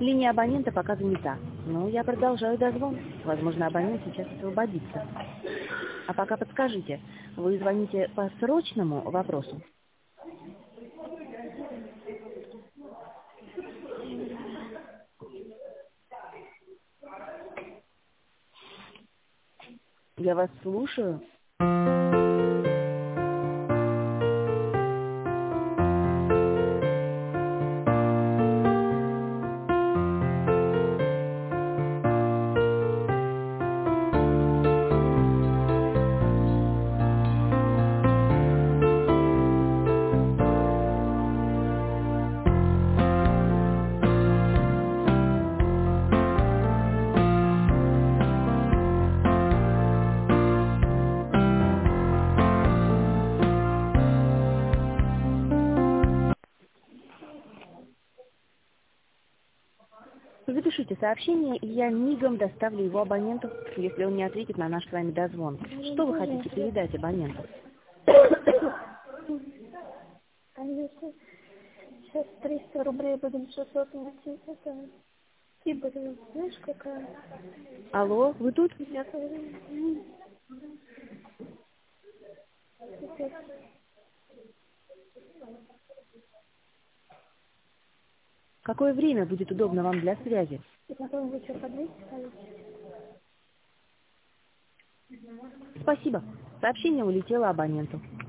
Линия абонента пока занята. Но я продолжаю дозвон. Возможно, абонент сейчас освободится. А пока подскажите, вы звоните по срочному вопросу? Я вас слушаю. Запишите сообщение, и я мигом доставлю его абоненту, если он не ответит на наш с вами дозвон. Что вы хотите передать абоненту? А если сейчас 300 рублей будем 600 платить, это типа, знаешь, какая? Алло, вы тут? Я говорю, Какое время будет удобно вам для связи? и потом вы что, по 200 ставите? Спасибо. Сообщение улетело абоненту.